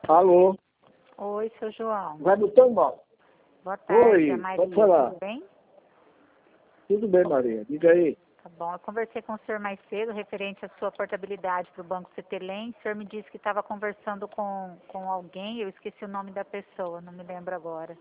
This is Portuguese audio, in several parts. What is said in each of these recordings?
Alô? Oi, seu João. Vai no teu mal. Boa tarde, Oi, é Maria. pode falar. Tudo bem? Tudo bem, Maria. Diga aí. Tá bom. Eu conversei com o senhor mais cedo, referente à sua portabilidade para o Banco CTLEM. O senhor me disse que estava conversando com alguém, eu esqueci o nome da pessoa, não me lembro agora.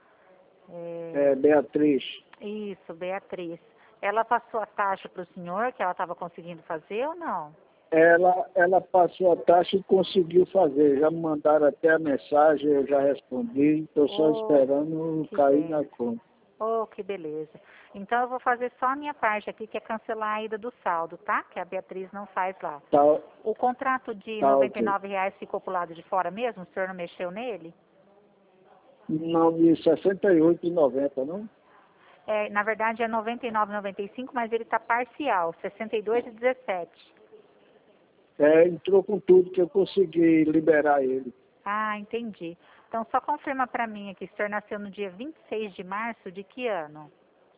Beatriz. Isso, Beatriz. Ela passou a taxa para o senhor, que ela estava conseguindo fazer ou não? Ela passou a taxa e conseguiu fazer. Já me mandaram até a mensagem, eu já respondi. Estou só esperando cair bem. na conta. Oh, que beleza. Então eu vou fazer só a minha parte aqui, que é cancelar a ida do saldo, tá? Que a Beatriz não faz lá. Tá, O contrato de tá R$ ok. 99,00 ficou pro lado de fora mesmo? O senhor não mexeu nele? Não, de R$ 68,90, não? Na verdade é R$ 99,95, mas ele está parcial, R$ 62,17. Entrou com tudo que eu consegui liberar ele. Ah, entendi. Então só confirma para mim aqui, o senhor nasceu no dia 26 de março de que ano?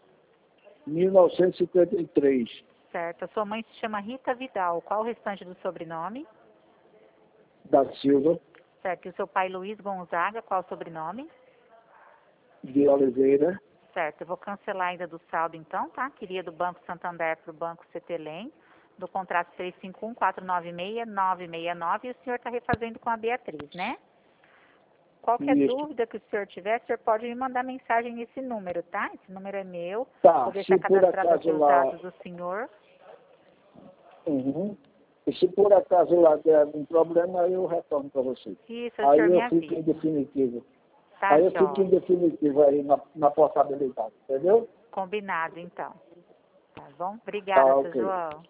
1953. Certo. A sua mãe se chama Rita Vidal. Qual o restante do sobrenome? Da Silva, Certo. E o seu pai Luiz Gonzaga, qual o sobrenome? de Oliveira. Certo. Eu vou cancelar ainda do saldo então, tá? Queria do Banco Santander para o Banco CTLEM, do contrato 351-496-969, e o senhor está refazendo com a Beatriz, né? Qualquer Isso. dúvida que o senhor tiver, o senhor pode me mandar mensagem nesse número, tá? Esse número é meu. Tá, Vou deixar se por cadastrado acaso aqui os lá... dados do senhor. Uhum. E se por acaso lá der algum problema, aí eu retorno para você. Isso, o Aí senhor me eu fico em avisa. definitivo. Tá, Aí eu fico em Jó? definitivo aí na portabilidade, entendeu? Combinado, então. Tá bom? Obrigada, Tá, seu ok. João.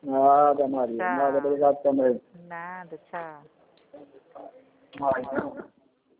Nada, Maria. Nada, Tchau. obrigado também. Nada, tchau. Mas, não.